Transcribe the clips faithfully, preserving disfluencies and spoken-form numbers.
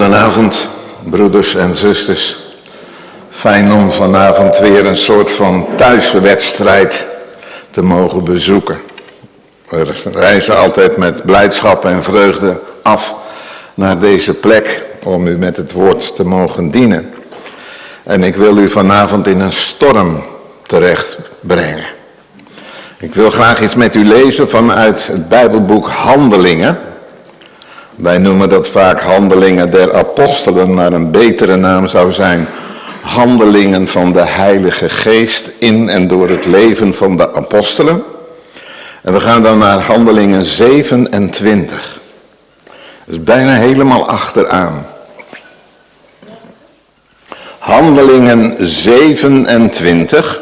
Goedenavond, broeders en zusters. Fijn om vanavond weer een soort van thuiswedstrijd te mogen bezoeken. We reizen altijd met blijdschap en vreugde af naar deze plek om u met het woord te mogen dienen. En ik wil u vanavond in een storm terecht brengen. Ik wil graag iets met u lezen vanuit het Bijbelboek Handelingen. Wij noemen dat vaak Handelingen der Apostelen, maar een betere naam zou zijn Handelingen van de Heilige Geest in en door het leven van de apostelen. En we gaan dan naar Handelingen zevenentwintig. Dat is bijna helemaal achteraan. Handelingen zevenentwintig.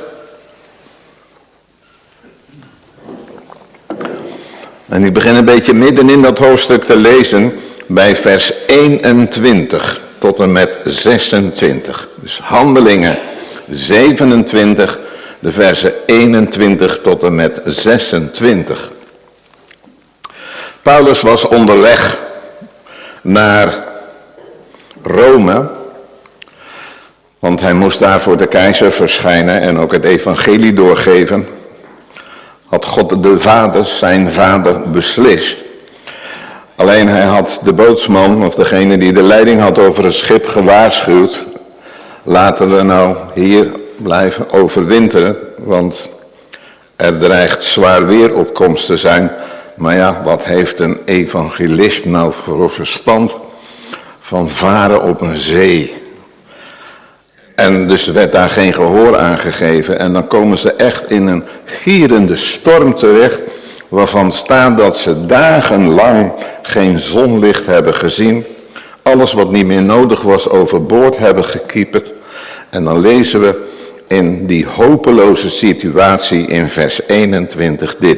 En ik begin een beetje midden in dat hoofdstuk te lezen bij vers eenentwintig tot en met zesentwintig. Dus Handelingen zevenentwintig, de versen eenentwintig tot en met zesentwintig. Paulus was onderweg naar Rome, want hij moest daar voor de keizer verschijnen en ook het evangelie doorgeven. Had God de Vader, zijn Vader, beslist. Alleen hij had de bootsman, of degene die de leiding had over het schip, gewaarschuwd. Laten we nou hier blijven overwinteren, want er dreigt zwaar weer op komst te zijn. Maar ja, wat heeft een evangelist nou voor verstand van varen op een zee? En dus werd daar geen gehoor aan gegeven. En dan komen ze echt in een gierende storm terecht, waarvan staat dat ze dagenlang geen zonlicht hebben gezien. Alles wat niet meer nodig was overboord hebben gekieperd. En dan lezen we in die hopeloze situatie in vers eenentwintig dit.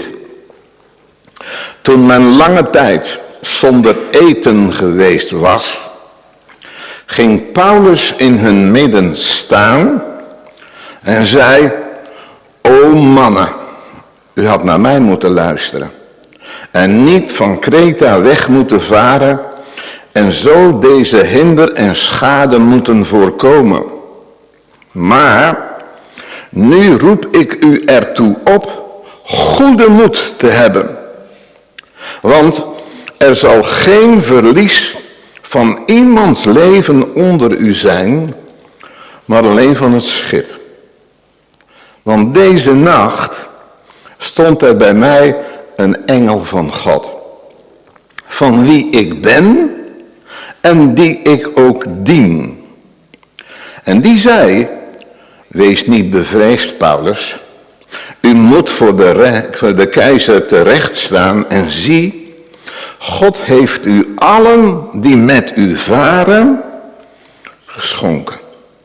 Toen men lange tijd zonder eten geweest was, ging Paulus in hun midden staan en zei: O mannen, u had naar mij moeten luisteren en niet van Kreta weg moeten varen en zo deze hinder en schade moeten voorkomen. Maar nu roep ik u ertoe op goede moed te hebben, want er zal geen verlies van iemands leven onder u zijn, maar alleen van het schip. Want deze nacht stond er bij mij een engel van God, van wie ik ben en die ik ook dien. En die zei: wees niet bevreesd, Paulus. U moet voor de, re- voor de keizer terecht staan en zie, God heeft u allen die met u varen geschonken.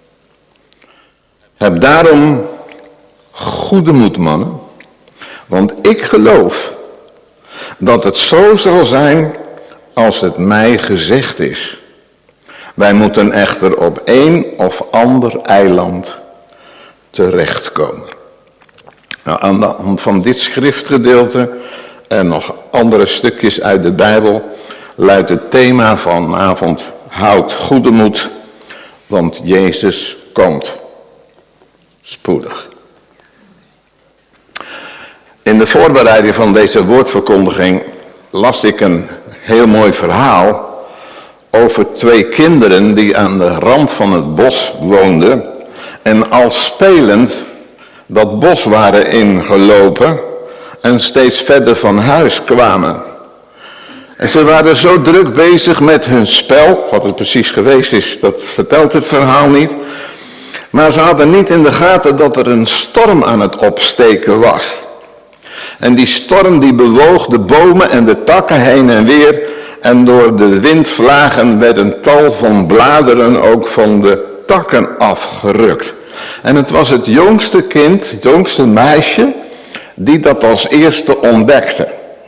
Heb daarom goede moed, mannen, want ik geloof dat het zo zal zijn als het mij gezegd is. Wij moeten echter op een of ander eiland terechtkomen. Nou, aan de hand van dit schriftgedeelte en nog andere stukjes uit de Bijbel luidt het thema van vanavond: houd goede moed, want Jezus komt spoedig. In de voorbereiding van deze woordverkondiging las ik een heel mooi verhaal over twee kinderen die aan de rand van het bos woonden en al spelend dat bos waren ingelopen en steeds verder van huis kwamen. En ze waren zo druk bezig met hun spel, wat het precies geweest is, dat vertelt het verhaal niet. Maar ze hadden niet in de gaten dat er een storm aan het opsteken was. En die storm die bewoog de bomen en de takken heen en weer. En door de windvlagen werden tal van bladeren ook van de takken afgerukt. En het was het jongste kind, het jongste meisje, die dat als eerste ontdekte.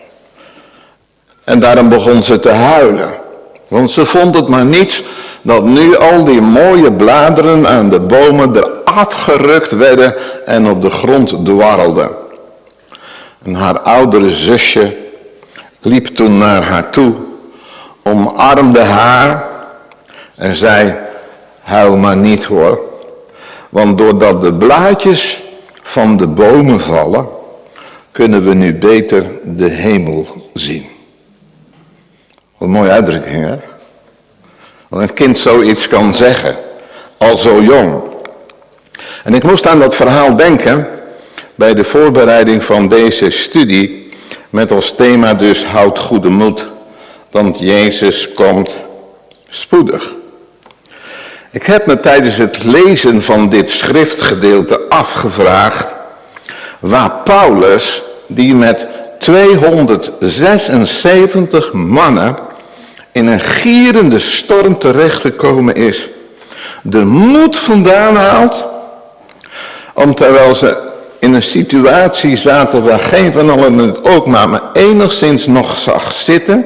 En daarom begon ze te huilen. Want ze vond het maar niets dat nu al die mooie bladeren aan de bomen eraf gerukt werden en op de grond dwarrelden. En haar oudere zusje liep toen naar haar toe, omarmde haar en zei, huil maar niet hoor, want doordat de blaadjes van de bomen vallen, kunnen we nu beter de hemel zien. Wat een mooie uitdrukking, hè? Want een kind zoiets kan zeggen, al zo jong. En ik moest aan dat verhaal denken bij de voorbereiding van deze studie, met als thema dus houd goede moed, want Jezus komt spoedig. Ik heb me tijdens het lezen van dit schriftgedeelte afgevraagd waar Paulus, die met tweehonderdzesenzeventig mannen in een gierende storm terechtgekomen is, de moed vandaan haalt, om terwijl ze in een situatie zaten waar geen van allen het ook maar, maar enigszins nog zag zitten,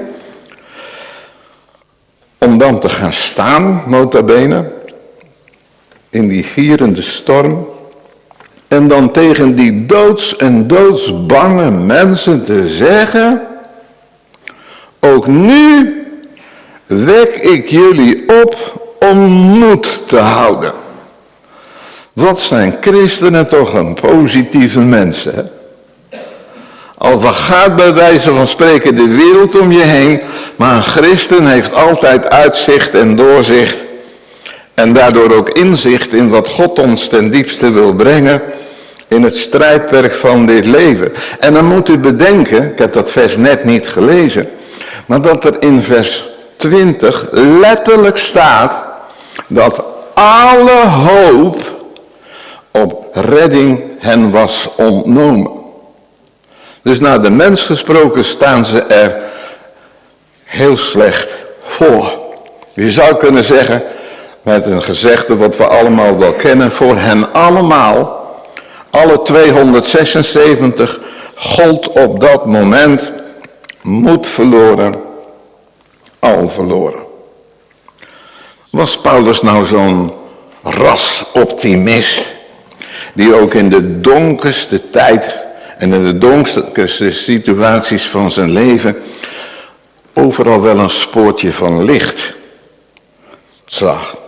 om dan te gaan staan, nota bene, in die gierende storm, en dan tegen die doods- en doodsbange mensen te zeggen, ook nu wek ik jullie op om moed te houden. Wat zijn christenen toch een positieve mensen, hè? Al gaat bij wijze van spreken de wereld om je heen, maar een christen heeft altijd uitzicht en doorzicht en daardoor ook inzicht in wat God ons ten diepste wil brengen in het strijdperk van dit leven. En dan moet u bedenken, ik heb dat vers net niet gelezen, maar dat er in vers twintig letterlijk staat dat alle hoop op redding hen was ontnomen. Dus naar de mens gesproken staan ze er heel slecht voor. Je zou kunnen zeggen, met een gezegde wat we allemaal wel kennen, voor hen allemaal, alle tweehonderdzesenzeventig, gold op dat moment moed verloren, al verloren. Was Paulus nou zo'n rasoptimist, die ook in de donkerste tijd en in de donkerste situaties van zijn leven overal wel een spoortje van licht zag?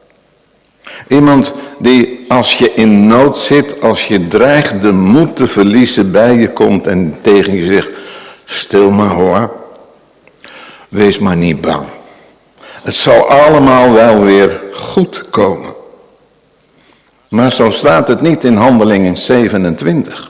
Iemand die als je in nood zit, als je dreigt de moed te verliezen, bij je komt en tegen je zegt, stil maar hoor, wees maar niet bang. Het zal allemaal wel weer goed komen. Maar zo staat het niet in Handelingen zevenentwintig.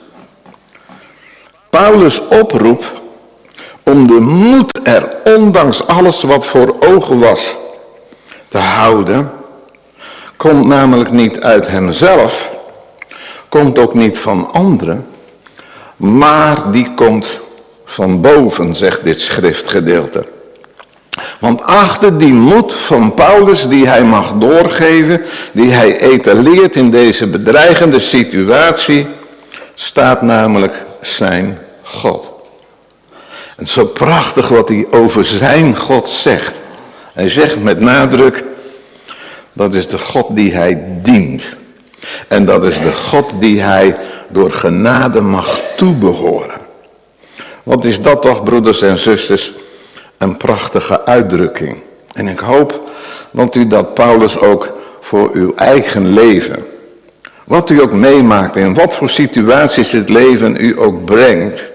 Paulus' oproep om de moed er, ondanks alles wat voor ogen was, te houden, komt namelijk niet uit hemzelf, komt ook niet van anderen, maar die komt van boven, zegt dit schriftgedeelte. Want achter die moed van Paulus die hij mag doorgeven, die hij etaleert in deze bedreigende situatie, staat namelijk zijn God. En zo prachtig wat hij over zijn God zegt. Hij zegt met nadruk, dat is de God die hij dient. En dat is de God die hij door genade mag toebehoren. Wat is dat toch, broeders en zusters, een prachtige uitdrukking. En ik hoop dat u dat Paulus ook voor uw eigen leven, wat u ook meemaakt, in wat voor situaties het leven u ook brengt,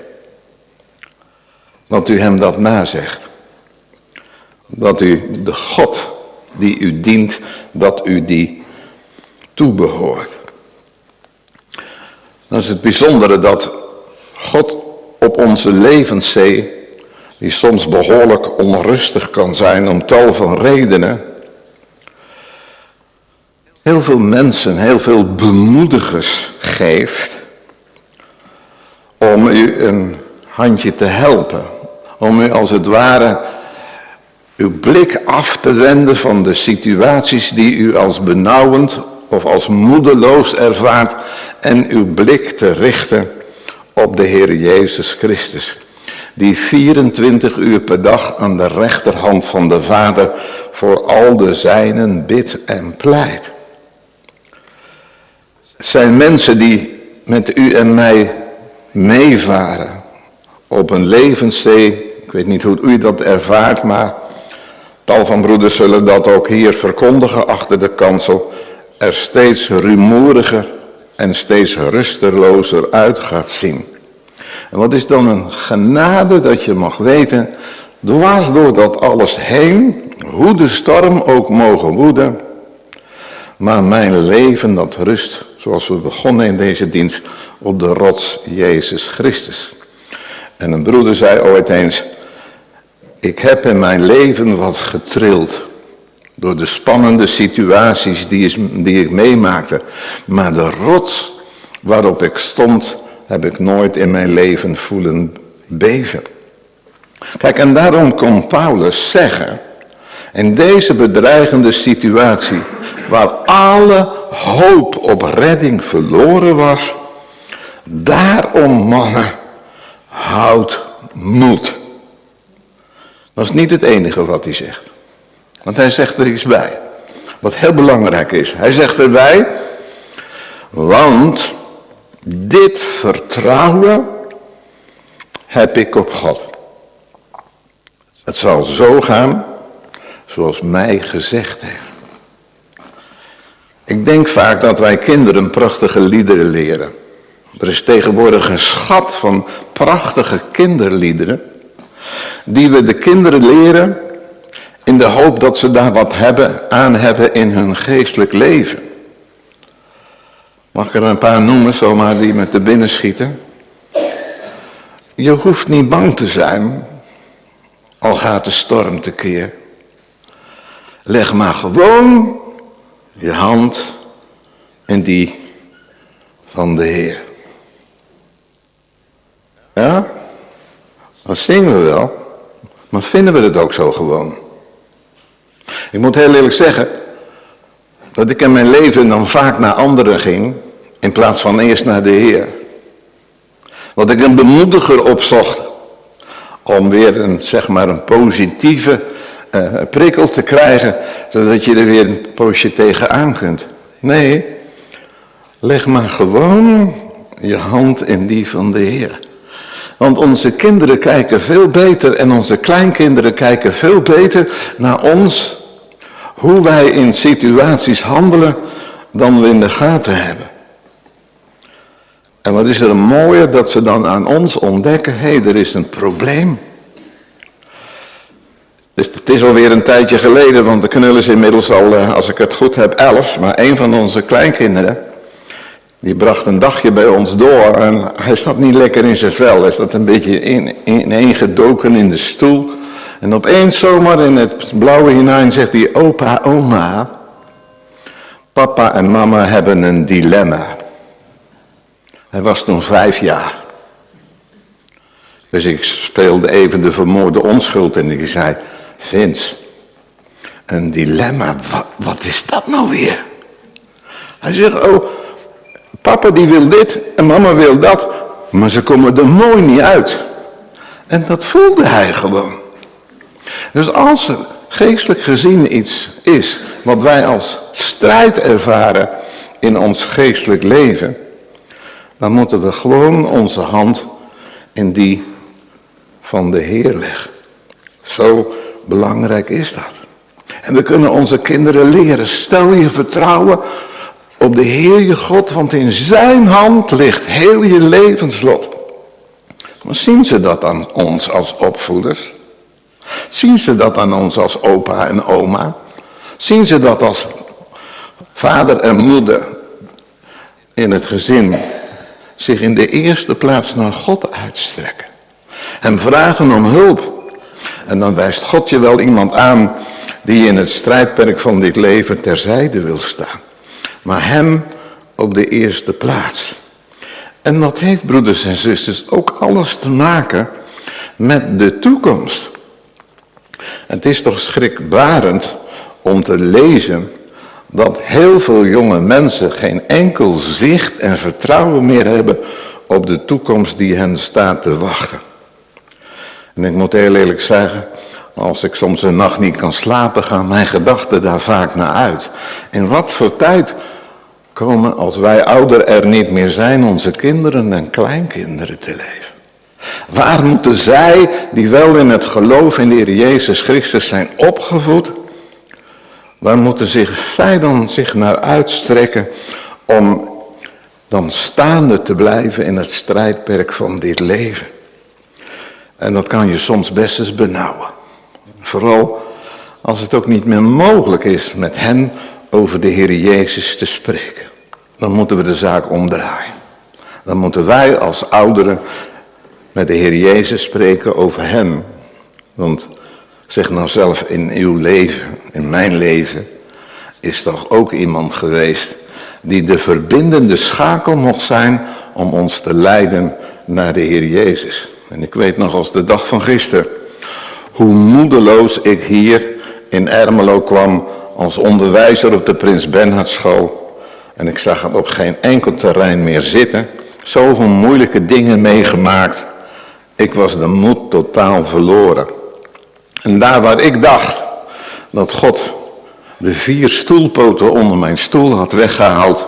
dat u hem dat nazegt. Dat u de God die u dient, dat u die toebehoort. Dat is het bijzondere, dat God op onze levenszee, die soms behoorlijk onrustig kan zijn om tal van redenen, heel veel mensen, heel veel bemoedigers geeft om u een handje te helpen. Om u als het ware uw blik af te wenden van de situaties die u als benauwend of als moedeloos ervaart en uw blik te richten op de Heer Jezus Christus, die vierentwintig uur per dag aan de rechterhand van de Vader voor al de zijnen bidt en pleit. Het zijn mensen die met u en mij meevaren op een levenszee. Ik weet niet hoe u dat ervaart, maar Tal van broeders zullen dat ook hier verkondigen achter de kansel, er steeds rumoeriger en steeds rustelozer uit gaat zien. En wat is dan een genade dat je mag weten, dwars door dat alles heen, hoe de storm ook mogen woeden, maar mijn leven dat rust, zoals we begonnen in deze dienst, op de rots Jezus Christus. En een broeder zei ooit eens, ik heb in mijn leven wat getrild door de spannende situaties die, is, die ik meemaakte. Maar de rots waarop ik stond, heb ik nooit in mijn leven voelen beven. Kijk, en daarom kon Paulus zeggen, in deze bedreigende situatie, waar alle hoop op redding verloren was, daarom mannen, houd moed. Dat is niet het enige wat hij zegt. Want hij zegt er iets bij. Wat heel belangrijk is. Hij zegt erbij, want dit vertrouwen heb ik op God. Het zal zo gaan zoals mij gezegd heeft. Ik denk vaak dat wij kinderen prachtige liederen leren. Er is tegenwoordig een schat van prachtige kinderliederen, die we de kinderen leren in de hoop dat ze daar wat hebben, aan hebben in hun geestelijk leven. Mag ik er een paar noemen, zomaar die me te binnen schieten? Je hoeft niet bang te zijn, al gaat de storm tekeer. Leg maar gewoon je hand in die van de Heer. Ja, dat zingen we wel, maar vinden we het ook zo gewoon? Ik moet heel eerlijk zeggen, dat ik in mijn leven dan vaak naar anderen ging, in plaats van eerst naar de Heer. Dat ik een bemoediger opzocht, om weer een, zeg maar een positieve uh, prikkel te krijgen, zodat je er weer een poosje tegenaan kunt. Nee, leg maar gewoon je hand in die van de Heer. Want onze kinderen kijken veel beter en onze kleinkinderen kijken veel beter naar ons, hoe wij in situaties handelen, dan we in de gaten hebben. En wat is er mooier dat ze dan aan ons ontdekken, hé, hey, er is een probleem. Dus het is alweer een tijdje geleden, want de knul is inmiddels al, als ik het goed heb, elf. Maar een van onze kleinkinderen, die bracht een dagje bij ons door en hij zat niet lekker in zijn vel. Hij zat een beetje in, ineengedoken in de stoel. En opeens zomaar in het blauwe hinein zegt hij, opa, oma, papa en mama hebben een dilemma. Hij was toen vijf jaar. Dus ik speelde even de vermoorde onschuld en ik zei, Vince, een dilemma, wat, wat is dat nou weer? Hij zegt, oh, papa die wil dit en mama wil dat, maar ze komen er mooi niet uit. En dat voelde hij gewoon. Dus als er geestelijk gezien iets is wat wij als strijd ervaren in ons geestelijk leven, dan moeten we gewoon onze hand in die van de Heer leggen. Zo belangrijk is dat. En we kunnen onze kinderen leren, stel je vertrouwen op de Heer je God, want in zijn hand ligt heel je levenslot. Maar zien ze dat aan ons als opvoeders? Zien ze dat aan ons als opa en oma? Zien ze dat als vader en moeder in het gezin zich in de eerste plaats naar God uitstrekken? En vragen om hulp. En dan wijst God je wel iemand aan die in het strijdperk van dit leven terzijde wil staan. Maar hem op de eerste plaats. En dat heeft, broeders en zusters, ook alles te maken met de toekomst. Het is toch schrikbarend om te lezen dat heel veel jonge mensen geen enkel zicht en vertrouwen meer hebben op de toekomst die hen staat te wachten. En ik moet heel eerlijk zeggen, als ik soms een nacht niet kan slapen, gaan mijn gedachten daar vaak naar uit. In wat voor tijd komen, als wij ouder er niet meer zijn, onze kinderen en kleinkinderen te leven? Waar moeten zij, die wel in het geloof in de Heer Jezus Christus zijn opgevoed, waar moeten zich, zij dan zich naar uitstrekken om dan staande te blijven in het strijdperk van dit leven? En dat kan je soms best eens benauwen. Vooral als het ook niet meer mogelijk is met hen over de Heer Jezus te spreken. Dan moeten we de zaak omdraaien. Dan moeten wij als ouderen met de Heer Jezus spreken over hem. Want zeg nou zelf, in uw leven, in mijn leven, is toch ook iemand geweest die de verbindende schakel mocht zijn om ons te leiden naar de Heer Jezus. En ik weet nog als de dag van gisteren hoe moedeloos ik hier in Ermelo kwam als onderwijzer op de Prins Bernhard School. En ik zag het op geen enkel terrein meer zitten. Zoveel moeilijke dingen meegemaakt. Ik was de moed totaal verloren. En daar waar ik dacht dat God de vier stoelpoten onder mijn stoel had weggehaald,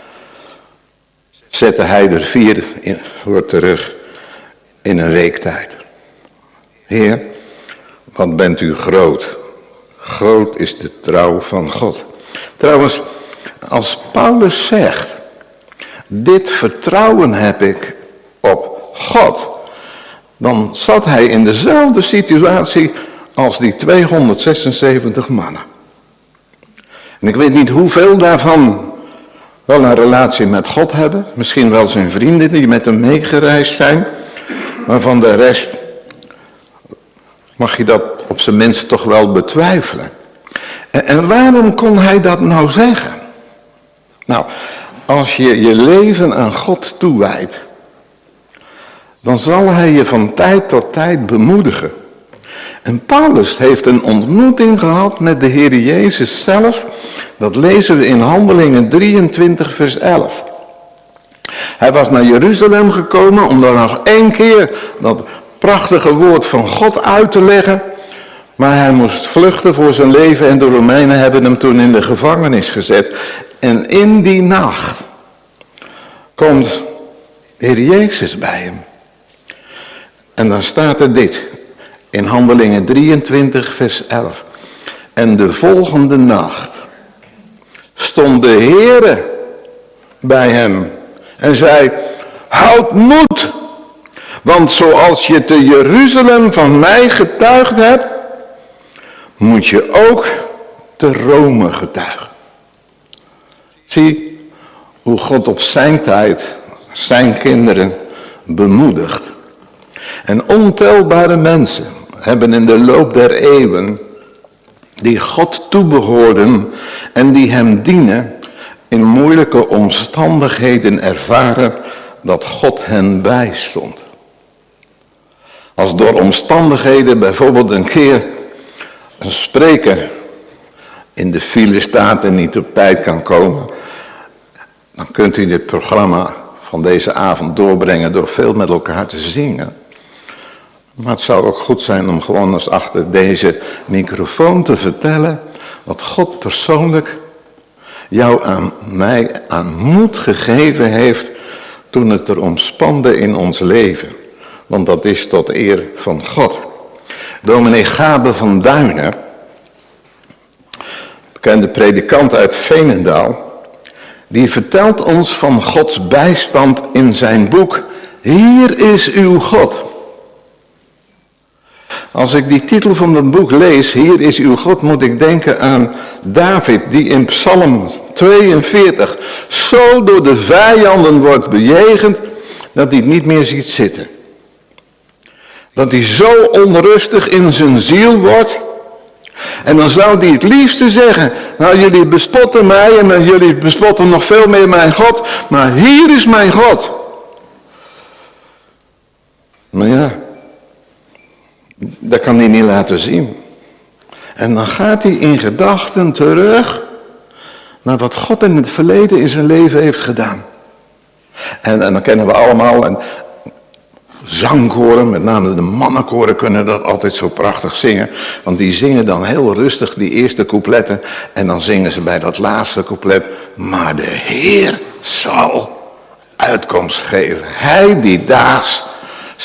zette hij er vier in, voor terug in een week tijd. Heer, wat bent u groot. Groot is de trouw van God. Trouwens, als Paulus zegt, dit vertrouwen heb ik op God, dan zat hij in dezelfde situatie als die tweehonderdzesenzeventig mannen. En ik weet niet hoeveel daarvan wel een relatie met God hebben. Misschien wel zijn vrienden die met hem meegereisd zijn. Maar van de rest mag je dat op zijn minst toch wel betwijfelen. En, en waarom kon hij dat nou zeggen? Nou, als je je leven aan God toewijdt, dan zal hij je van tijd tot tijd bemoedigen. En Paulus heeft een ontmoeting gehad met de Heer Jezus zelf. Dat lezen we in Handelingen drieëntwintig vers elf. Hij was naar Jeruzalem gekomen om daar nog één keer dat prachtige woord van God uit te leggen. Maar hij moest vluchten voor zijn leven en de Romeinen hebben hem toen in de gevangenis gezet. En in die nacht komt de Heer Jezus bij hem. En dan staat er dit in Handelingen drieëntwintig vers elf. En de volgende nacht stond de Heere bij hem en zei, houd moed, want zoals je te Jeruzalem van mij getuigd hebt, moet je ook te Rome getuigen. Zie hoe God op zijn tijd zijn kinderen bemoedigt. En ontelbare mensen hebben in de loop der eeuwen, die God toebehoorden en die hem dienen, in moeilijke omstandigheden ervaren dat God hen bijstond. Als door omstandigheden bijvoorbeeld een keer een spreker in de file staat en niet op tijd kan komen, dan kunt u dit programma van deze avond doorbrengen door veel met elkaar te zingen. Maar het zou ook goed zijn om gewoon eens achter deze microfoon te vertellen wat God persoonlijk jou aan mij aan moed gegeven heeft toen het er omspande in ons leven. Want dat is tot eer van God. Dominee Gabe van Duinen, bekende predikant uit Veenendaal, die vertelt ons van Gods bijstand in zijn boek Hier is uw God. Als ik die titel van het boek lees, Hier is uw God, moet ik denken aan David, die in Psalm tweeënveertig zo door de vijanden wordt bejegend, dat hij het niet meer ziet zitten. Dat hij zo onrustig in zijn ziel wordt. En dan zou hij het liefste zeggen, nou jullie bespotten mij en jullie bespotten nog veel meer mijn God, maar hier is mijn God. Maar ja, dat kan hij niet laten zien. En dan gaat hij in gedachten terug naar wat God in het verleden in zijn leven heeft gedaan. En, en dan kennen we allemaal een zangkoren, met name de mannenkoren kunnen dat altijd zo prachtig zingen. Want die zingen dan heel rustig die eerste coupletten en dan zingen ze bij dat laatste couplet, maar de Heer zal uitkomst geven. Hij die daags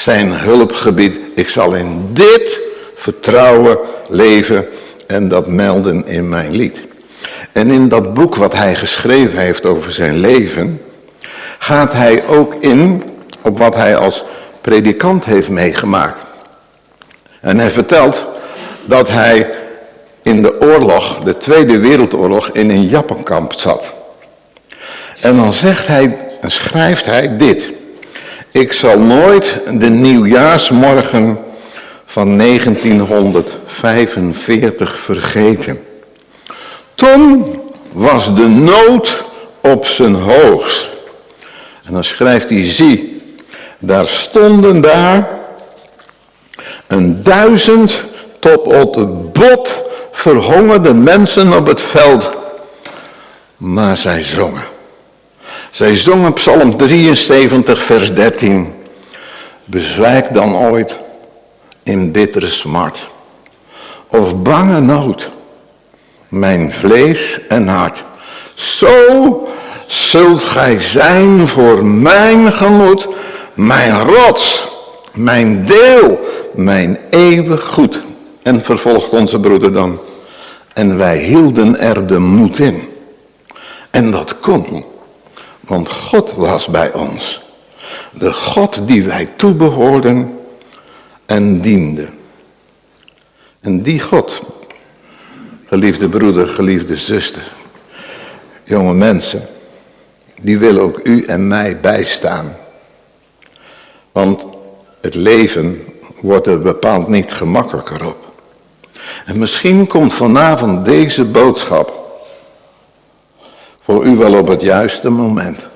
zijn hulpgebied. Ik zal in dit vertrouwen leven en dat melden in mijn lied. En in dat boek wat hij geschreven heeft over zijn leven, gaat hij ook in op wat hij als predikant heeft meegemaakt. En hij vertelt dat hij in de oorlog, de Tweede Wereldoorlog, in een Japankamp zat. En dan zegt hij en schrijft hij dit. Ik zal nooit de nieuwjaarsmorgen van negentienhonderdvijfenveertig vergeten. Toen was de nood op zijn hoogst. En dan schrijft hij, zie, daar stonden daar een duizend tot op het bot verhongerde mensen op het veld. Maar zij zongen. Zij zongen Psalm drieënzeventig vers dertien. Bezwijk dan ooit in bittere smart. Of bange nood. Mijn vlees en hart. Zo zult gij zijn voor mijn gemoed. Mijn rots. Mijn deel. Mijn eeuwig goed. En vervolgt onze broeder dan. En wij hielden er de moed in. En dat kon. Want God was bij ons. De God die wij toebehoorden en dienden. En die God, geliefde broeder, geliefde zuster, jonge mensen, die wil ook u en mij bijstaan. Want het leven wordt er bepaald niet gemakkelijker op. En misschien komt vanavond deze boodschap voor u wel op het juiste moment.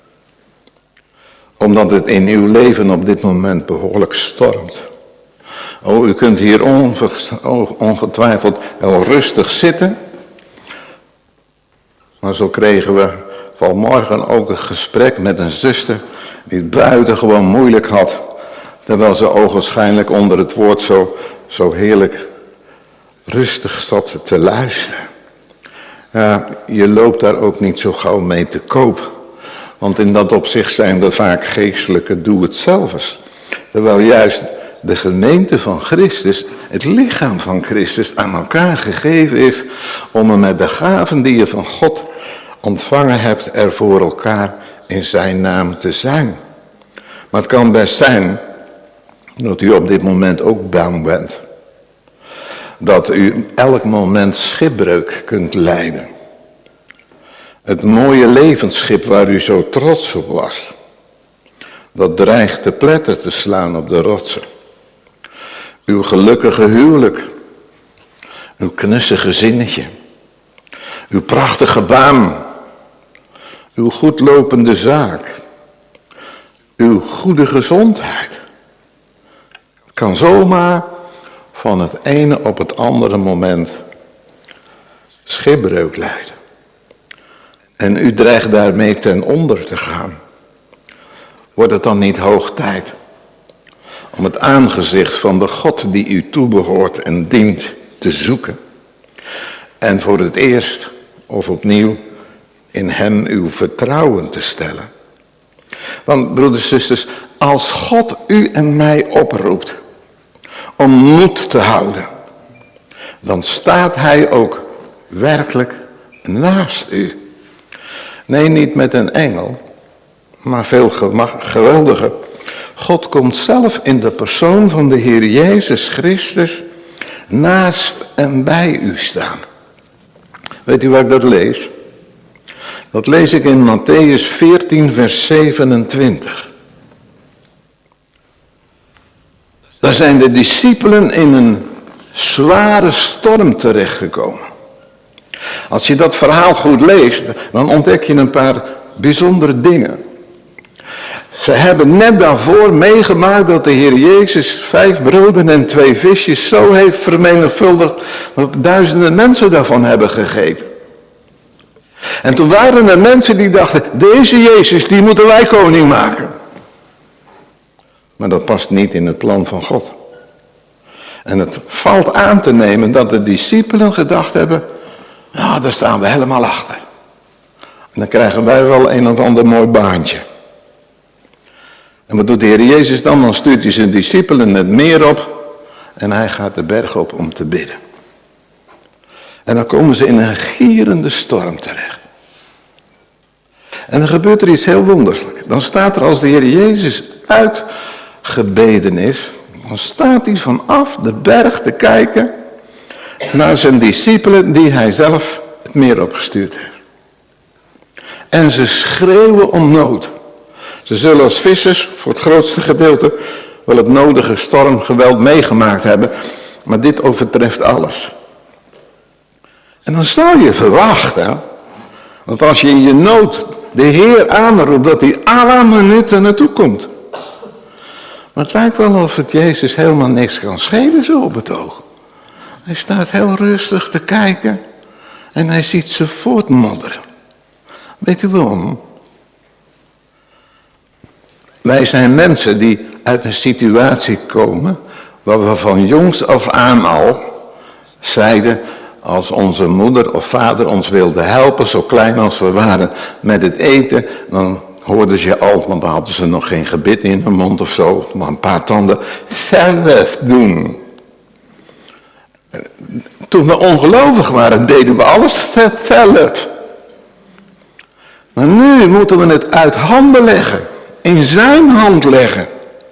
Omdat het in uw leven op dit moment behoorlijk stormt. Oh, u kunt hier ongetwijfeld wel rustig zitten. Maar zo kregen we vanmorgen ook een gesprek met een zuster die het buitengewoon moeilijk had. Terwijl ze ogenschijnlijk onder het woord zo, zo heerlijk rustig zat te luisteren. Ja, je loopt daar ook niet zo gauw mee te koop. Want in dat opzicht zijn er vaak geestelijke doe-het-zelvers. Terwijl juist de gemeente van Christus, het lichaam van Christus, aan elkaar gegeven is om er met de gaven die je van God ontvangen hebt, er voor elkaar in zijn naam te zijn. Maar het kan best zijn dat u op dit moment ook bang bent. Dat u elk moment schipbreuk kunt lijden. Het mooie levensschip waar u zo trots op was, dat dreigt te pletter te slaan op de rotsen. Uw gelukkige huwelijk, uw knusse gezinnetje, uw prachtige baan, uw goedlopende zaak, uw goede gezondheid. Het kan zomaar van het ene op het andere moment schipbreuk lijden. En u dreigt daarmee ten onder te gaan. Wordt het dan niet hoog tijd om het aangezicht van de God die u toebehoort en dient te zoeken? En voor het eerst of opnieuw in hem uw vertrouwen te stellen. Want broeders en zusters, als God u en mij oproept om moed te houden, dan staat hij ook werkelijk naast u. Nee, niet met een engel, maar veel geweldiger. God komt zelf in de persoon van de Heer Jezus Christus naast en bij u staan. Weet u waar ik dat lees? Dat lees ik in Mattheüs veertien vers zevenentwintig. Daar zijn de discipelen in een zware storm terechtgekomen. Als je dat verhaal goed leest, dan ontdek je een paar bijzondere dingen. Ze hebben net daarvoor meegemaakt dat de Heer Jezus vijf broden en twee visjes zo heeft vermenigvuldigd dat duizenden mensen daarvan hebben gegeten. En toen waren er mensen die dachten, deze Jezus die moeten wij koning maken. Maar dat past niet in het plan van God. En het valt aan te nemen dat de discipelen gedacht hebben, nou, daar staan we helemaal achter. En dan krijgen wij wel een of ander mooi baantje. En wat doet de Heer Jezus dan? Dan stuurt hij zijn discipelen het meer op en hij gaat de berg op om te bidden. En dan komen ze in een gierende storm terecht. En dan gebeurt er iets heel wonderlijks. Dan staat er, als de Heer Jezus uitgebeden is, dan staat hij vanaf de berg te kijken naar zijn discipelen die hij zelf het meer opgestuurd heeft. En ze schreeuwen om nood. Ze zullen als vissers voor het grootste gedeelte wel het nodige stormgeweld meegemaakt hebben, maar dit overtreft alles. En dan zou je verwachten, dat als je in je nood de Heer aanroept, dat hij alle minuten naartoe komt. Maar het lijkt wel of het Jezus helemaal niks kan schelen zo op het oog. Hij staat heel rustig te kijken en hij ziet ze voortmodderen. Weet u waarom? Wij zijn mensen die uit een situatie komen waar we van jongs af aan al zeiden, als onze moeder of vader ons wilde helpen, zo klein als we waren, met het eten, dan hoorden ze al, want dan hadden ze nog geen gebit in hun mond of zo, maar een paar tanden, zelf doen. Toen we ongelovig waren, deden we alles zelf. Maar nu moeten we het uit handen leggen, in zijn hand leggen.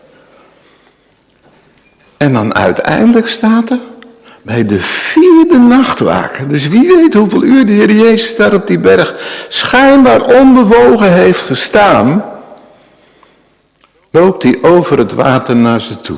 En dan uiteindelijk staat er, bij de vierde nachtwaken. Dus wie weet hoeveel uur de Heer Jezus daar op die berg schijnbaar onbewogen heeft gestaan, loopt hij over het water naar ze toe.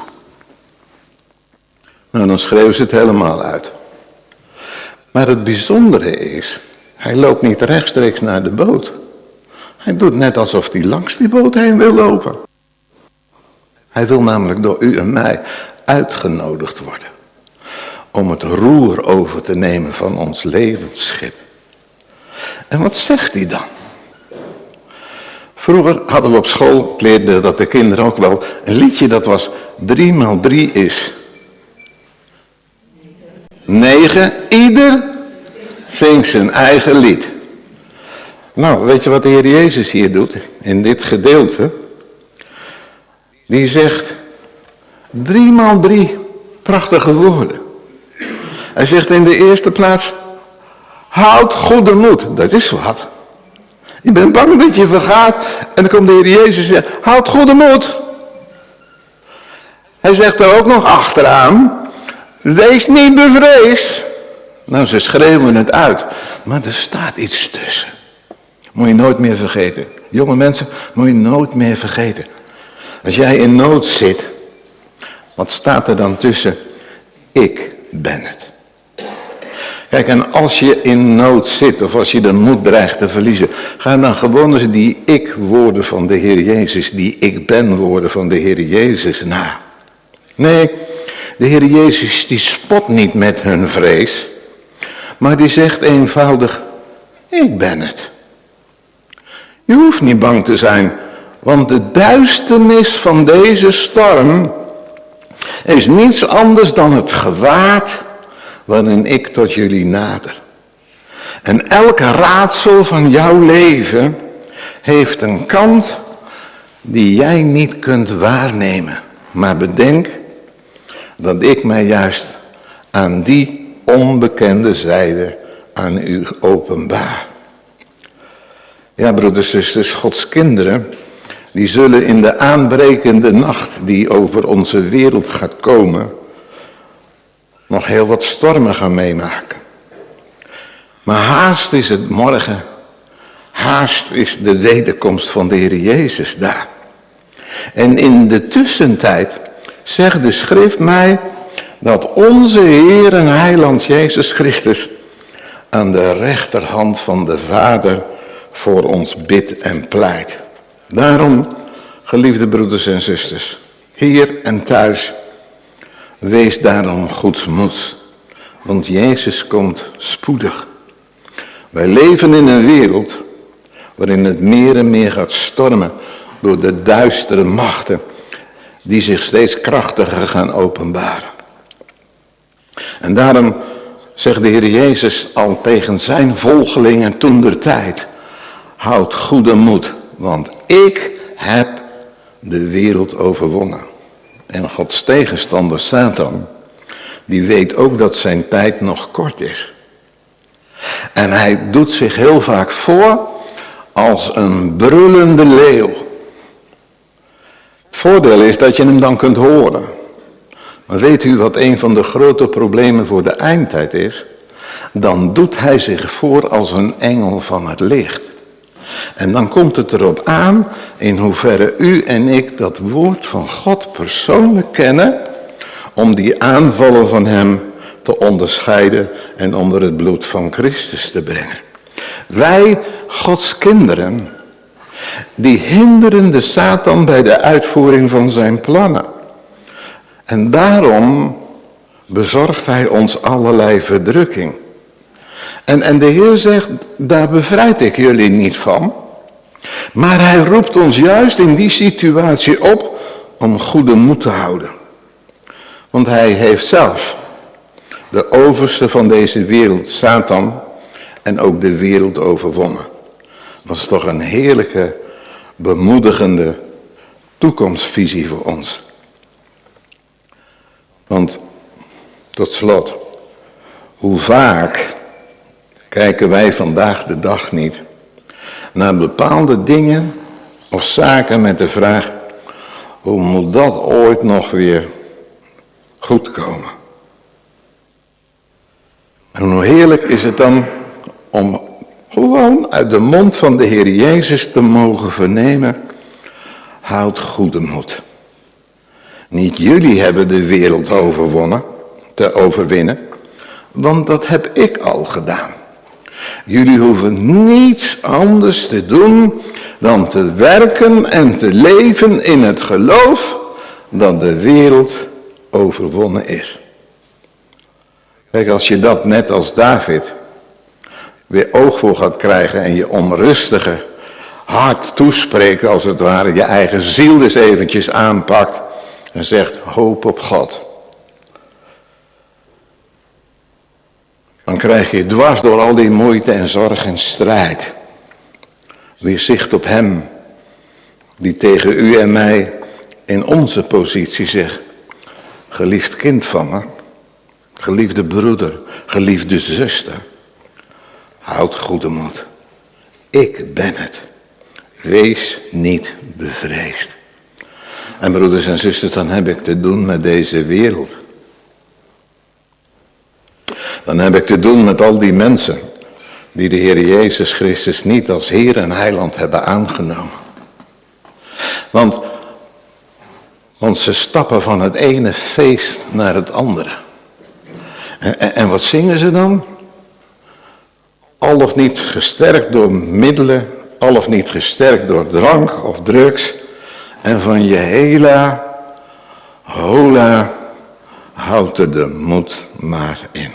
Nou, dan schreeuwen ze het helemaal uit. Maar het bijzondere is, hij loopt niet rechtstreeks naar de boot. Hij doet net alsof hij langs die boot heen wil lopen. Hij wil namelijk door u en mij uitgenodigd worden om het roer over te nemen van ons levensschip. En wat zegt hij dan? Vroeger hadden we op school, leerden dat de kinderen ook wel, een liedje dat was drie maal drie is negen. Ieder zingt zijn eigen lied. Nou, weet je wat de Heer Jezus hier doet in dit gedeelte? Die zegt drie maal drie prachtige woorden. Hij zegt in de eerste plaats, houd goede moed. Dat is wat. Je bent bang dat je vergaat en dan komt de Heer Jezus en zegt, houd goede moed. Hij zegt er ook nog achteraan, wees niet bevreesd. Nou, ze schreeuwen het uit, maar er staat iets tussen. Moet je nooit meer vergeten. Jonge mensen, moet je nooit meer vergeten. Als jij in nood zit, wat staat er dan tussen? Ik ben het. Kijk, en als je in nood zit of als je de moed dreigt te verliezen, ga dan gewoon eens die ik-woorden van de Heer Jezus, die ik ben-woorden van de Heer Jezus na. Nee, de Heer Jezus die spot niet met hun vrees, maar die zegt eenvoudig, ik ben het. Je hoeft niet bang te zijn, want de duisternis van deze storm is niets anders dan het gewaad waarin ik tot jullie nader. En elk raadsel van jouw leven heeft een kant die jij niet kunt waarnemen. Maar bedenk dat ik mij juist aan die onbekende zijde aan u openbaar. Ja, broeders en zusters, Gods kinderen, die zullen in de aanbrekende nacht die over onze wereld gaat komen, nog heel wat stormen gaan meemaken. Maar haast is het morgen, haast is de wederkomst van de Heer Jezus daar. En in de tussentijd zegt de schrift mij dat onze Heer en Heiland Jezus Christus aan de rechterhand van de Vader voor ons bidt en pleit. Daarom, geliefde broeders en zusters, hier en thuis, wees daarom goedsmoeds, want Jezus komt spoedig. Wij leven in een wereld waarin het meer en meer gaat stormen door de duistere machten die zich steeds krachtiger gaan openbaren. En daarom zegt de Heer Jezus al tegen zijn volgelingen toentertijd, houd goede moed, want ik heb de wereld overwonnen. En Gods tegenstander Satan, die weet ook dat zijn tijd nog kort is. En hij doet zich heel vaak voor als een brullende leeuw. Het voordeel is dat je hem dan kunt horen. Maar weet u wat een van de grote problemen voor de eindtijd is? Dan doet hij zich voor als een engel van het licht. En dan komt het erop aan in hoeverre u en ik dat woord van God persoonlijk kennen, om die aanvallen van hem te onderscheiden en onder het bloed van Christus te brengen. Wij, Gods kinderen, die hinderen de Satan bij de uitvoering van zijn plannen. En daarom bezorgt hij ons allerlei verdrukking. En, en de Heer zegt, daar bevrijd ik jullie niet van. Maar hij roept ons juist in die situatie op om goede moed te houden. Want hij heeft zelf de overste van deze wereld, Satan, en ook de wereld overwonnen. Dat is toch een heerlijke, bemoedigende toekomstvisie voor ons. Want, tot slot, hoe vaak kijken wij vandaag de dag niet naar bepaalde dingen of zaken met de vraag, hoe moet dat ooit nog weer goed komen? En hoe heerlijk is het dan om gewoon uit de mond van de Heer Jezus te mogen vernemen, houd goede moed. Niet jullie hebben de wereld overwonnen, te overwinnen, want dat heb ik al gedaan. Jullie hoeven niets anders te doen dan te werken en te leven in het geloof dat de wereld overwonnen is. Kijk, als je dat net als David weer oog voor gaat krijgen en je onrustige hart toespreekt, als het ware, je eigen ziel dus eventjes aanpakt en zegt, hoop op God. Dan krijg je dwars door al die moeite en zorg en strijd weer zicht op hem, die tegen u en mij in onze positie zegt, geliefd kind van me, geliefde broeder, geliefde zuster, houd goede moed. Ik ben het. Wees niet bevreesd. En broeders en zusters, dan heb ik te doen met deze wereld. Dan heb ik te doen met al die mensen die de Heer Jezus Christus niet als Heer en Heiland hebben aangenomen. Want, want ze stappen van het ene feest naar het andere. En, en, en wat zingen ze dan? Al of niet gesterkt door middelen, al of niet gesterkt door drank of drugs. En van je hela, hola, houd er de moed maar in.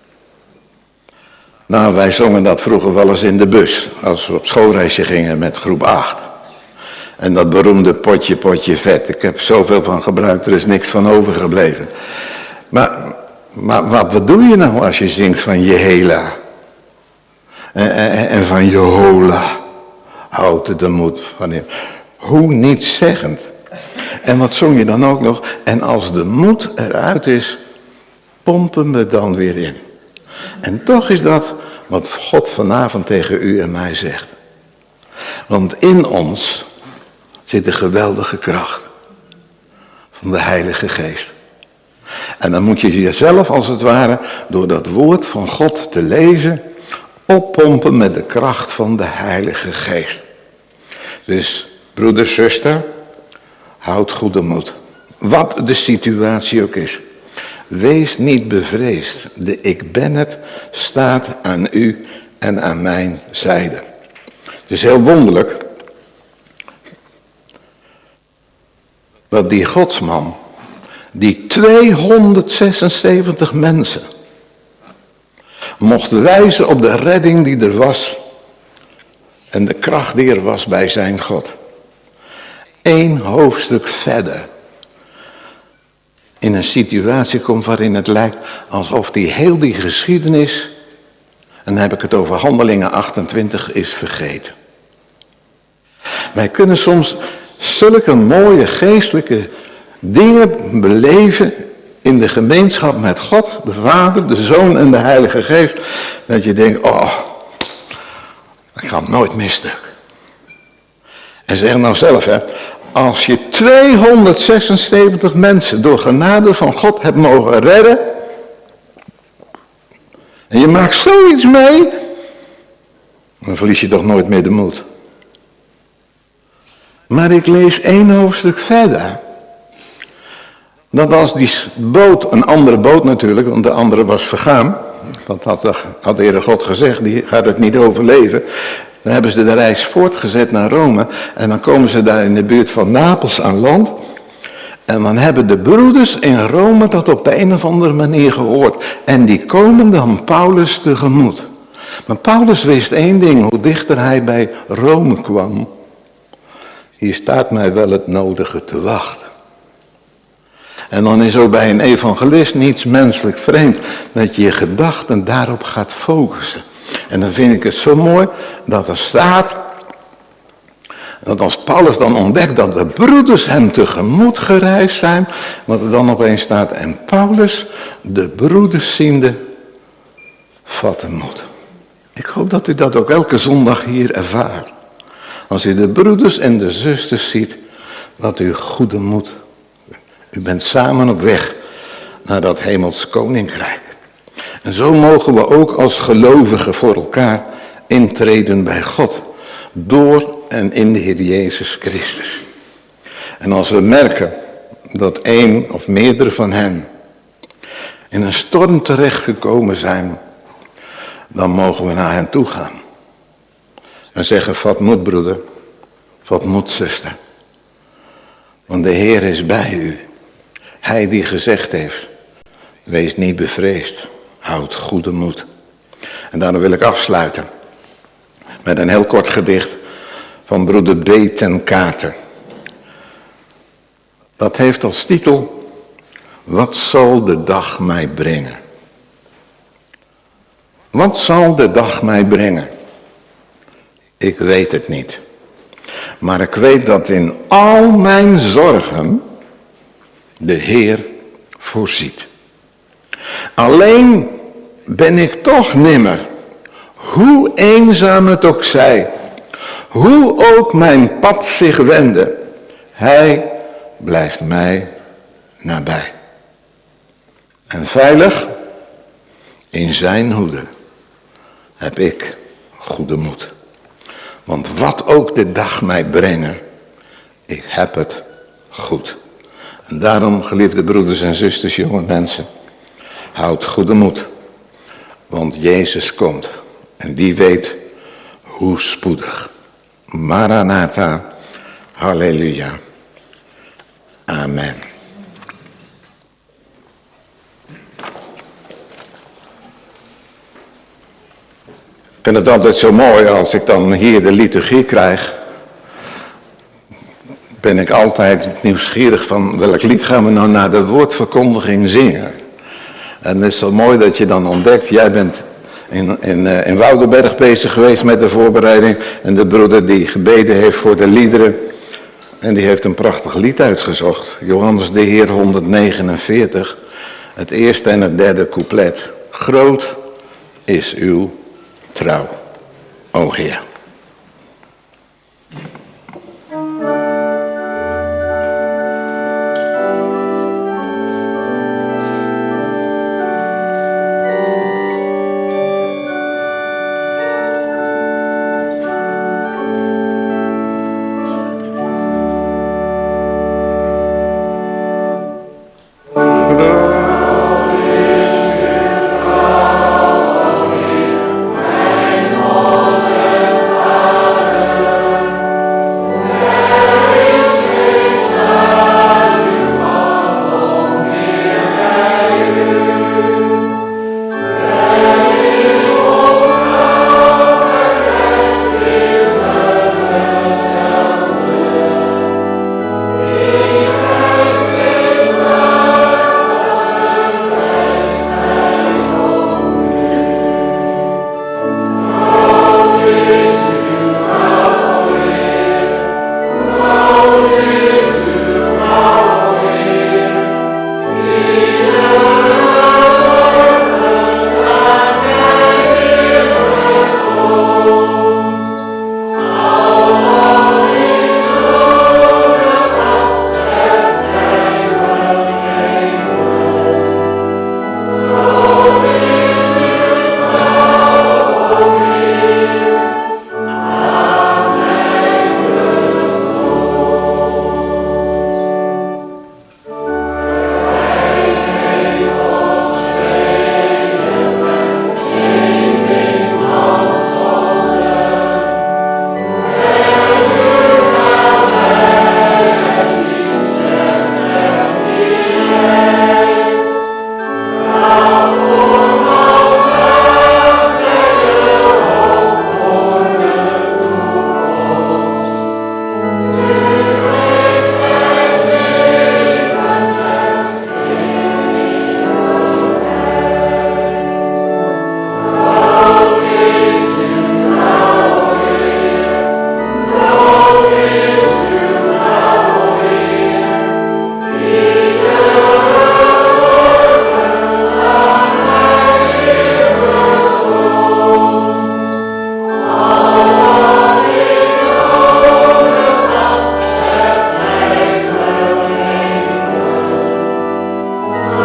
Nou, wij zongen dat vroeger wel eens in de bus, als we op schoolreisje gingen met groep acht. En dat beroemde potje, potje vet. Ik heb zoveel van gebruikt, er is niks van overgebleven. Maar, maar wat, wat doe je nou als je zingt van je hela? En, en, en van je hola, houd er de moed van in. Hoe nietszeggend. En wat zong je dan ook nog? En als de moed eruit is, pompen we dan weer in. En toch is dat wat God vanavond tegen u en mij zegt. Want in ons zit een geweldige kracht van de Heilige Geest. En dan moet je jezelf als het ware door dat woord van God te lezen oppompen met de kracht van de Heilige Geest. Dus broeder, zuster, houd goede moed. Wat de situatie ook is. Wees niet bevreesd. De ik ben het staat aan u en aan mijn zijde. Het is heel wonderlijk dat die godsman, die tweehonderdzesenzeventig mensen mocht wijzen op de redding die er was en de kracht die er was bij zijn God. Eén hoofdstuk verder in een situatie komt waarin het lijkt alsof die heel die geschiedenis, en dan heb ik het over Handelingen achtentwintig, is vergeten. Wij kunnen soms zulke mooie geestelijke dingen beleven in de gemeenschap met God, de Vader, de Zoon en de Heilige Geest, dat je denkt, oh, ik ga nooit meer stuk. En zeg nou zelf, hè, als je tweehonderdzesenzeventig mensen door genade van God hebt mogen redden, en je maakt zoiets mee, dan verlies je toch nooit meer de moed. Maar ik lees één hoofdstuk verder. Dat als die boot, een andere boot natuurlijk, want de andere was vergaan. Dat had, had de Heere God gezegd, die gaat het niet overleven. Dan hebben ze de reis voortgezet naar Rome. En dan komen ze daar in de buurt van Napels aan land. En dan hebben de broeders in Rome dat op de een of andere manier gehoord. En die komen dan Paulus tegemoet. Maar Paulus wist één ding, hoe dichter hij bij Rome kwam. Hier staat mij wel het nodige te wachten. En dan is ook bij een evangelist niets menselijk vreemd dat je je gedachten daarop gaat focussen. En dan vind ik het zo mooi dat er staat, dat als Paulus dan ontdekt dat de broeders hem tegemoet gereisd zijn, dat er dan opeens staat, en Paulus de broeders ziende vatten moed. Ik hoop dat u dat ook elke zondag hier ervaart. Als u de broeders en de zusters ziet, dat u goede moed. U bent samen op weg naar dat hemels koninkrijk. En zo mogen we ook als gelovigen voor elkaar intreden bij God. Door en in de Heer Jezus Christus. En als we merken dat één of meerdere van hen in een storm terechtgekomen zijn, dan mogen we naar hen toe gaan. En zeggen, vat moed broeder, vat moed zuster. Want de Heer is bij u. Hij die gezegd heeft, wees niet bevreesd, houd goede moed. En daarom wil ik afsluiten met een heel kort gedicht van broeder B. ten Kate. Dat heeft als titel, wat zal de dag mij brengen? Wat zal de dag mij brengen? Ik weet het niet. Maar ik weet dat in al mijn zorgen de Heer voorziet. Alleen ben ik toch nimmer, hoe eenzaam het ook zij, hoe ook mijn pad zich wende, Hij blijft mij nabij. En veilig in zijn hoede heb ik goede moed. Want wat ook de dag mij brengen, ik heb het goed. En daarom, geliefde broeders en zusters, jonge mensen, houd goede moed. Want Jezus komt en die weet hoe spoedig. Maranatha, halleluja, amen. Ik vind het altijd zo mooi als ik dan hier de liturgie krijg. Ben ik altijd nieuwsgierig van welk lied gaan we nou na de woordverkondiging zingen. En het is zo mooi dat je dan ontdekt, jij bent in, in, in Woudenberg bezig geweest met de voorbereiding. En de broeder die gebeden heeft voor de liederen. En die heeft een prachtig lied uitgezocht. Johannes de Heer honderdnegenenveertig. Het eerste en het derde couplet. Groot is uw trouw, o Heer. Oh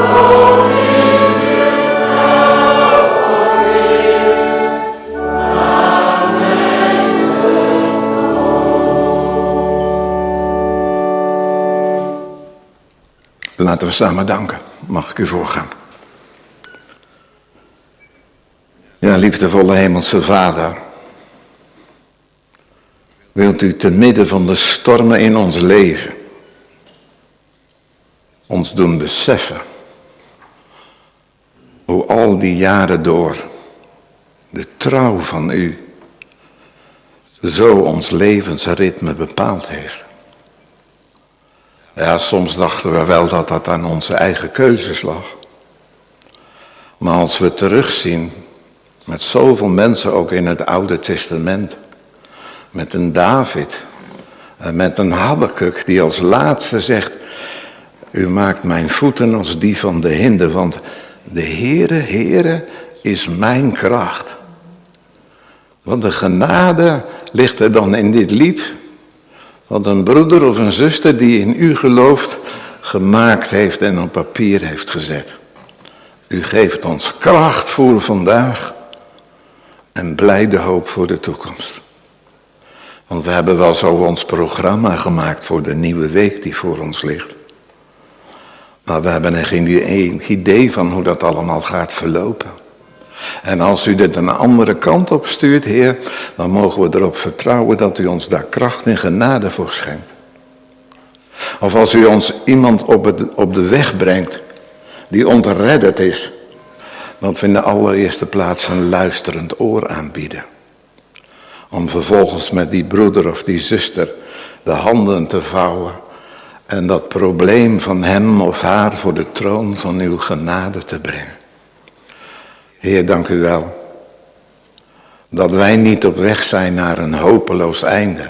Laten we samen danken. Mag ik u voorgaan? Ja, liefdevolle hemelse Vader. Wilt u te midden van de stormen in ons leven ons doen beseffen hoe al die jaren door de trouw van u zo ons levensritme bepaald heeft. Ja, soms dachten we wel dat dat aan onze eigen keuzes lag. Maar als we terugzien met zoveel mensen ook in het Oude Testament, met een David en met een Habakuk die als laatste zegt, u maakt mijn voeten als die van de hinde, want de Heere, Heere is mijn kracht. Wat de genade ligt er dan in dit lied, wat een broeder of een zuster die in u gelooft, gemaakt heeft en op papier heeft gezet. U geeft ons kracht voor vandaag en blijde hoop voor de toekomst. Want we hebben wel zo ons programma gemaakt voor de nieuwe week die voor ons ligt. Maar we hebben er geen idee van hoe dat allemaal gaat verlopen. En als u dit een andere kant op stuurt, Heer, dan mogen we erop vertrouwen dat u ons daar kracht en genade voor schenkt. Of als u ons iemand op, het, op de weg brengt die ontredderd is, dat we in de allereerste plaats een luisterend oor aanbieden. Om vervolgens met die broeder of die zuster de handen te vouwen en dat probleem van hem of haar voor de troon van uw genade te brengen. Heer, dank u wel dat wij niet op weg zijn naar een hopeloos einde.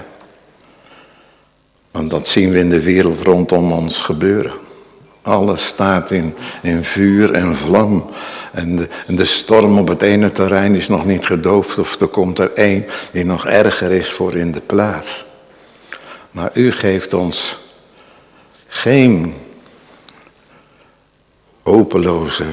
Want dat zien we in de wereld rondom ons gebeuren. Alles staat in, in vuur en vlam. En de, en de storm op het ene terrein is nog niet gedoofd, of er komt er één die nog erger is voor in de plaats. Maar u geeft ons geen hopeloze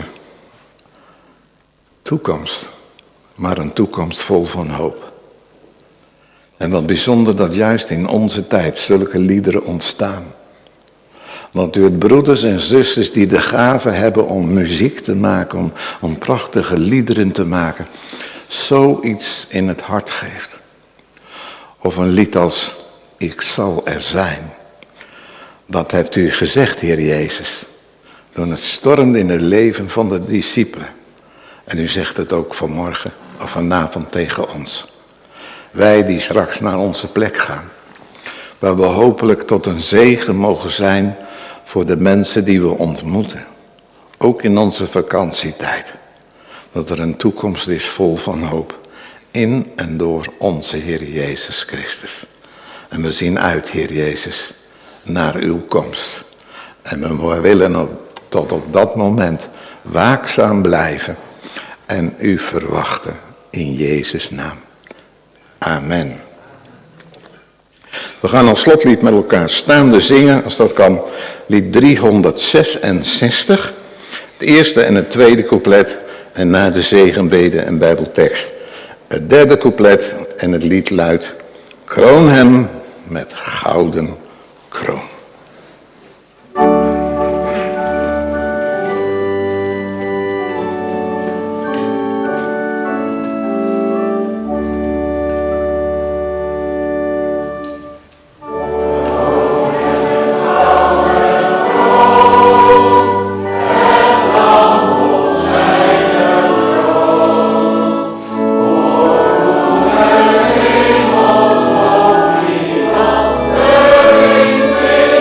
toekomst, maar een toekomst vol van hoop. En wat bijzonder dat juist in onze tijd zulke liederen ontstaan. Want u het broeders en zusters die de gave hebben om muziek te maken, om, om prachtige liederen te maken, zoiets in het hart geeft. Of een lied als Ik zal er zijn. Dat hebt u gezegd, Heer Jezus, toen het stormde in het leven van de discipelen. En u zegt het ook vanmorgen of vanavond tegen ons. Wij die straks naar onze plek gaan. Waar we hopelijk tot een zegen mogen zijn voor de mensen die we ontmoeten. Ook in onze vakantietijd. Dat er een toekomst is vol van hoop. In en door onze Heer Jezus Christus. En we zien uit, Heer Jezus, naar uw komst. En we willen op, tot op dat moment waakzaam blijven. En u verwachten in Jezus' naam. Amen. We gaan als slotlied met elkaar staande zingen, als dat kan, lied driehonderdzesenzestig. Het eerste en het tweede couplet en na de zegenbede en bijbeltekst. Het derde couplet en het lied luidt, kroon hem met gouden kroon. Thank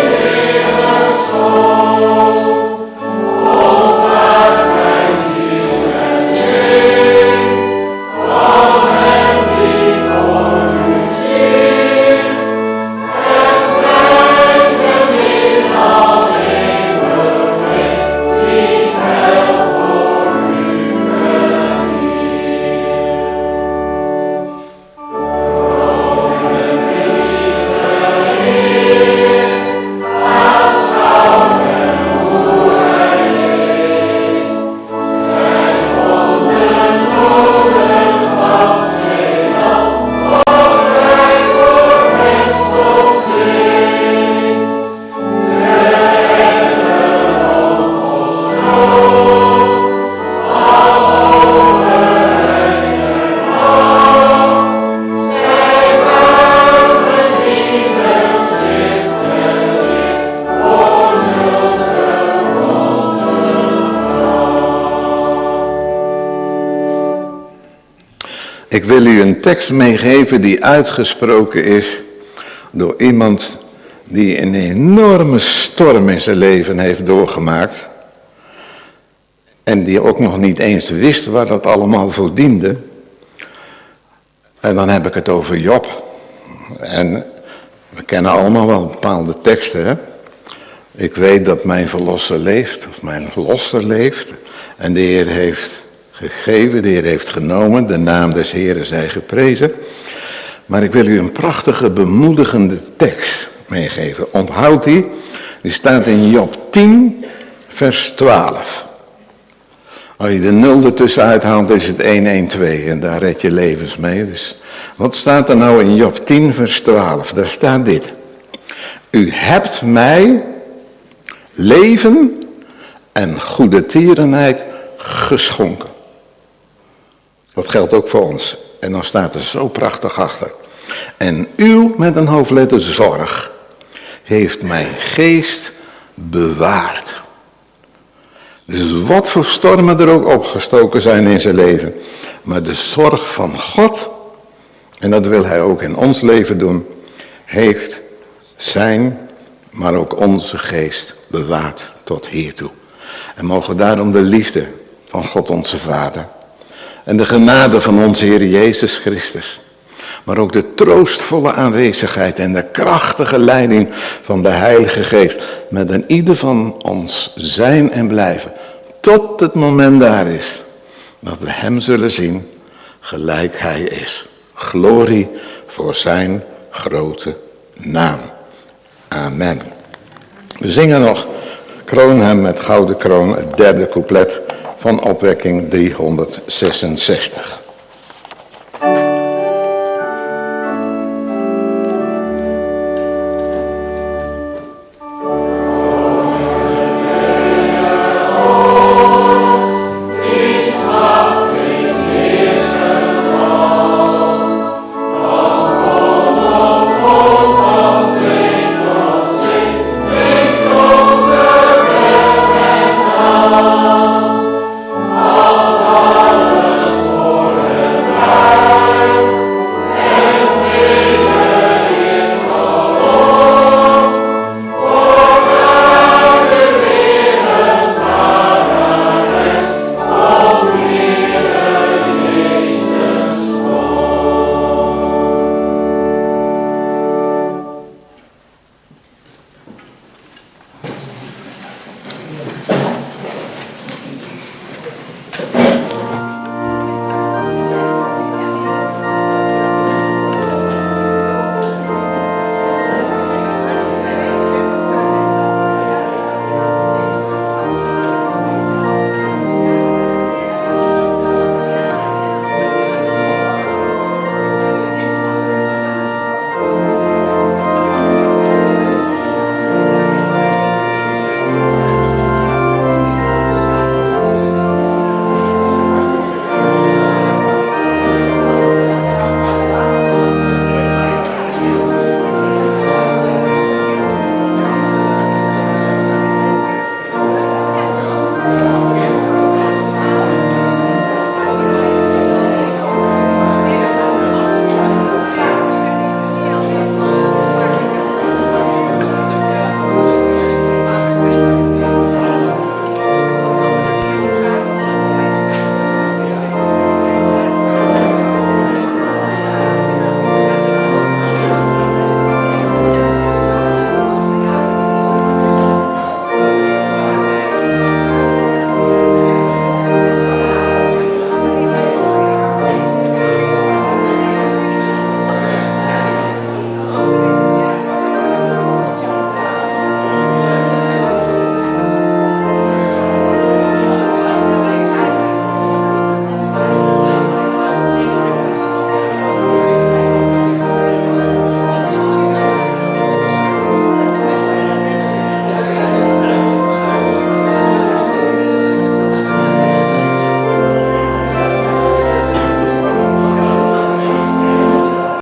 Ik wil u een tekst meegeven die uitgesproken is door iemand die een enorme storm in zijn leven heeft doorgemaakt. En die ook nog niet eens wist waar dat allemaal voor diende. En dan heb ik het over Job. En we kennen allemaal wel bepaalde teksten, hè? Ik weet dat mijn verlosser leeft, of mijn verlosser leeft. En de Heer heeft gegeven, de Heer heeft genomen, de naam des Heeren zij geprezen. Maar ik wil u een prachtige, bemoedigende tekst meegeven. Onthoud die, die staat in Job tien, vers twaalf. Als je de nul ertussen uithaalt, is het honderdtwaalf en daar red je levens mee. Dus wat staat er nou in Job tien, vers twaalf? Daar staat dit. U hebt mij leven en goede tierenheid geschonken. Dat geldt ook voor ons. En dan staat er zo prachtig achter. En uw, met een hoofdletter zorg, heeft mijn geest bewaard. Dus wat voor stormen er ook opgestoken zijn in zijn leven. Maar de zorg van God, en dat wil hij ook in ons leven doen, heeft zijn, maar ook onze geest bewaard tot hiertoe. En mogen daarom de liefde van God onze Vader en de genade van onze Heer Jezus Christus, maar ook de troostvolle aanwezigheid en de krachtige leiding van de Heilige Geest met een ieder van ons zijn en blijven, tot het moment daar is dat we hem zullen zien gelijk hij is. Glorie voor zijn grote naam. Amen. We zingen nog Kroon hem met gouden kroon, het derde couplet van opwekking driehonderdzesenzestig.